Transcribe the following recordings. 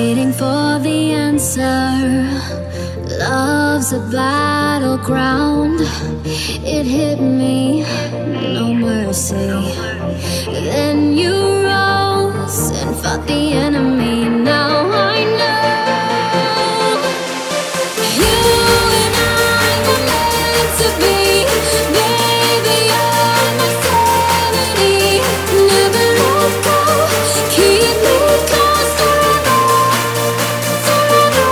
Fighting for the answer. Love's a battleground. It hit me, no mercy. Then you rose and fought the enemy. Now I know you and I were meant to be. Baby, you're my sanity. Never let go. Keep me close forever, forever.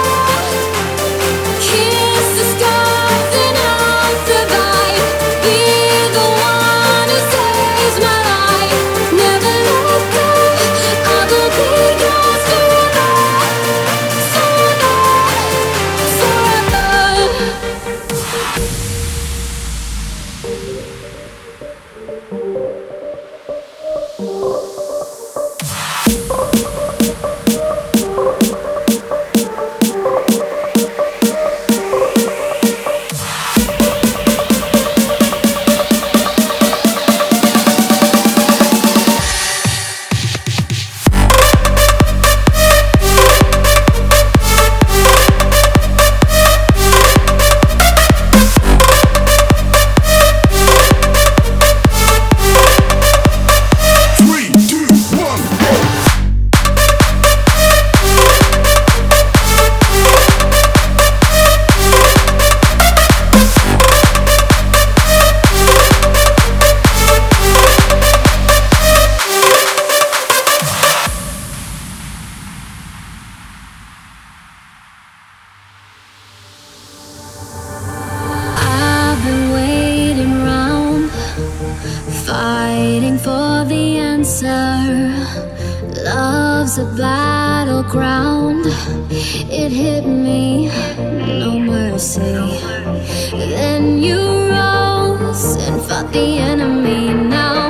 Kiss the scars and I'll survive. Be the one who saves my life. Never let go. I will be yours forever, fighting for the answer. Love's a battleground. It hit me, no mercy. Then you rose and fought the enemy. Now